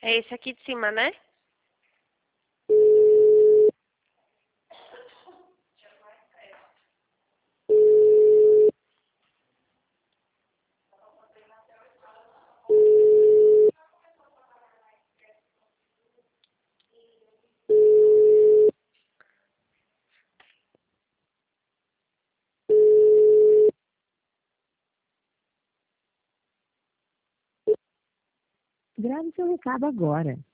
É esse aqui de cima, né? Grave seu recado agora.